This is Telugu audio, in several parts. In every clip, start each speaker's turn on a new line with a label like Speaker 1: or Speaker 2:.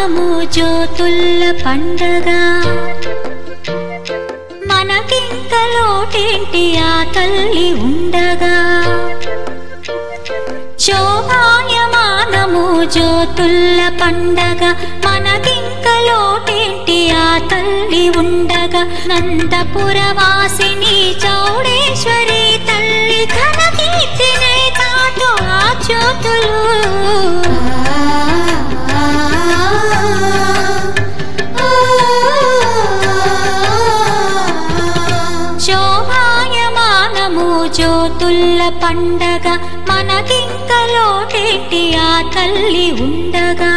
Speaker 1: శోభాయమానము జ్యోతుల్ల పండగ మనకింక లోటేంటి ఆ తల్లి ఉండగా శోభాయమానము జ్యోతుల్ల పండగ మనకింక లోటేంటి ఆ తల్లి ఉండగా నందపురవాసిని చౌడేశ్వరి తల్లి ఘన కీర్తినే చాటు ఆ జ్యోతులు శోభాయమానము జ్యోతుల్ల పండగ మనకింక లోటేంటి ఆ తల్లి ఉండగా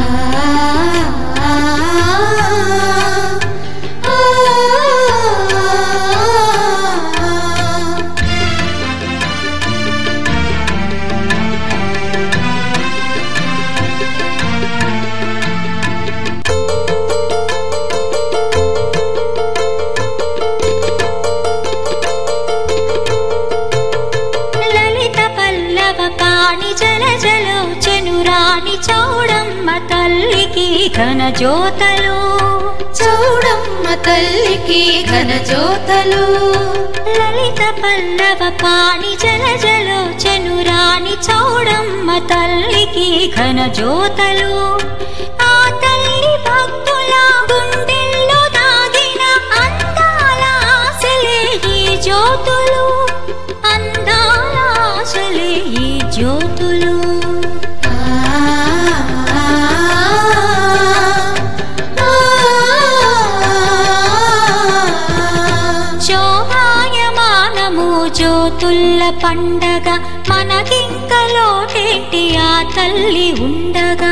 Speaker 1: జలజలోచనురాణి చౌడమ్మ తల్లికి ఘన జ్యోతలు
Speaker 2: చౌడమ్మ తల్లికి ఘన జ్యోతలు
Speaker 1: లలిత పల్లవ పాణి జలజలోచనురాణి చౌడమ్మ తల్లికి ఘన జ్యోతలు ఆ తల్లి భక్తుల గుండెల్లో దాగిన అందాల ఆశలే ఈ జ్యోతులు అందాల ఆశలే ఈ జ్యోతులు శోభాయమానము జ్యోతుల్ల పండగ మనకింక లోటేంటి ఆ తల్లి ఉండగా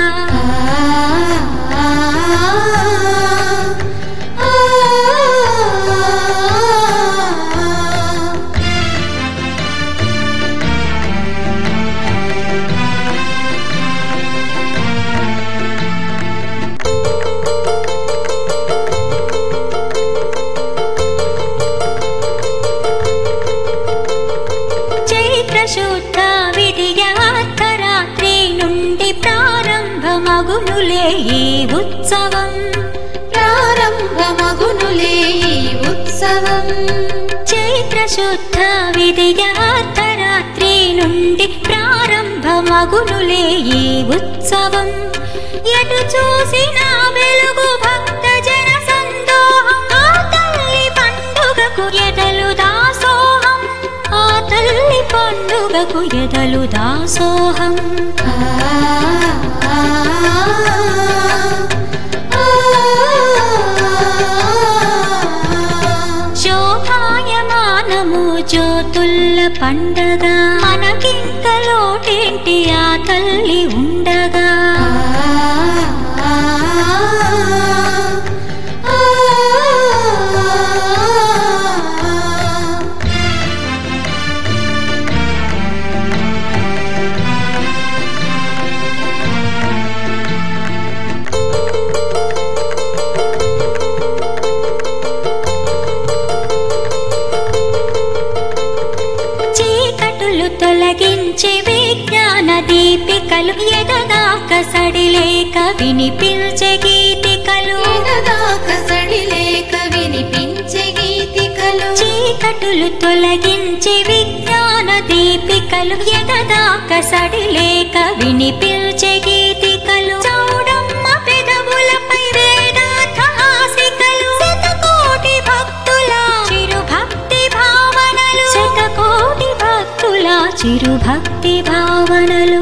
Speaker 1: శుద్ధ విధియ అర్ధరాత్రి నుండి ప్రారంభమగునులే ఈ ఉత్సవం
Speaker 2: ప్రారంభమగునులే ఈ ఉత్సవం
Speaker 1: చైత్ర శుద్ధ విధియ అర్ధరాత్రి నుండి ప్రారంభమగునులే ఈ ఉత్సవం ఎటు చూసిన వెలుగు భక్త జన సందోహం ఆ తల్లి పండుగకు ఎదలు దాసోహం ఆ తల్లి పండుగకు ఎదలు దాసోహం శోభాయమానము జ్యోతుల్ల పండగ మనకింక లోటేంటి ఆ తల్లి ఉండగా తొలగించే విజ్ఞాన దీపికలు ఎదదాక సడిలేక వినిపించే గీతికలు
Speaker 2: ఎదదాక సడిలేక వినిపించే గీతికలు
Speaker 1: చీకటులు తొలగించే విజ్ఞాన దీపికలు ఎదదాక సడిలేక వినిపించే గీతికలు చౌడమ్మ పెదవులపై వేదార్థ హాసికలు శతకోటి భక్తుల చిరుభక్తి భావనలు శతకోటి భక్తుల చిరుభక్తి భావనలు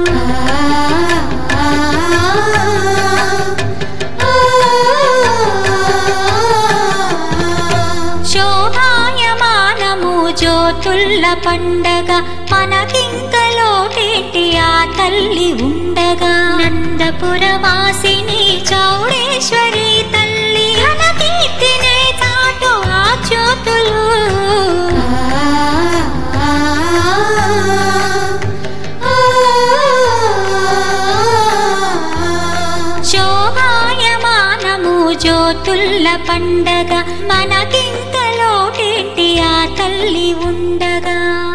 Speaker 1: శోభాయమానము జ్యోతుల్ల పండగ మనకింక లోటేంటి ఆ తల్లి ఉండగా నందపురవాసిని చౌడేశ్వరి తల్లి ఘన కీర్తినే చాటు ఆ జ్యోతులు శోభాయమానము జ్యోతుల్ల పండగ మనకింక లోటేంటి ఆ తల్లి ఉండగా